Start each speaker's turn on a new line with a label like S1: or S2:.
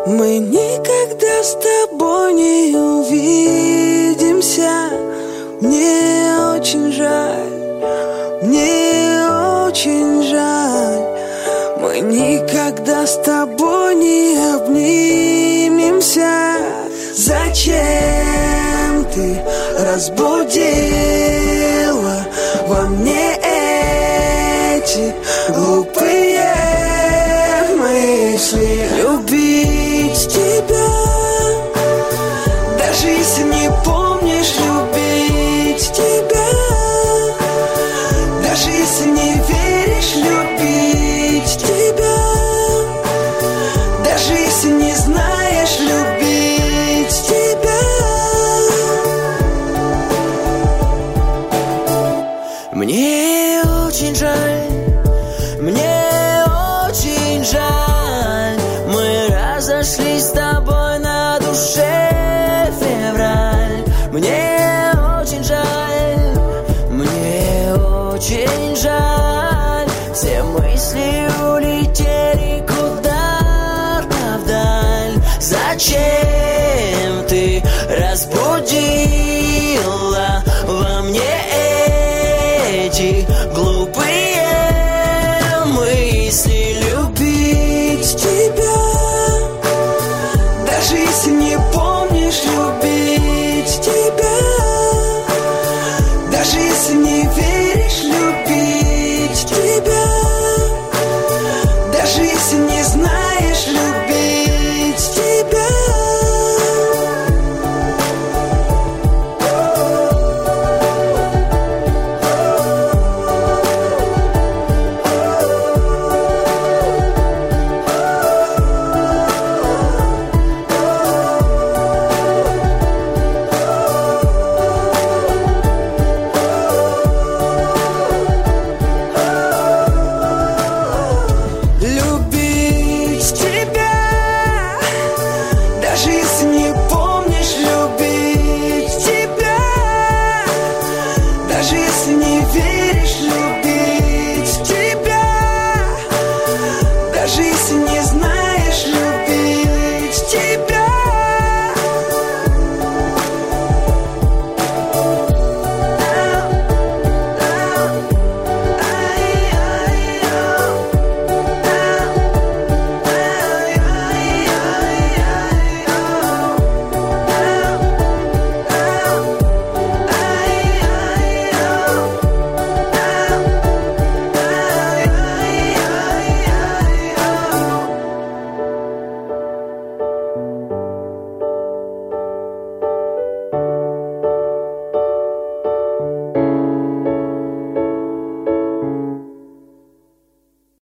S1: Мы никогда с тобой не увидимся. Мне очень жаль, мне очень жаль. Мы никогда с тобой не обнимемся. Зачем ты разбудила во мне эти глупые мысли? Любить тебя, даже если не помнишь, любить тебя, даже если не веришь, любить тебя, даже если не знаешь, любить тебя. Мне очень жаль, мне очень жаль. Мы разошлись с тобой, на душе февраль. Мне очень жаль, мне очень жаль. Все мысли улетели куда-то вдаль. Зачем ты разбудил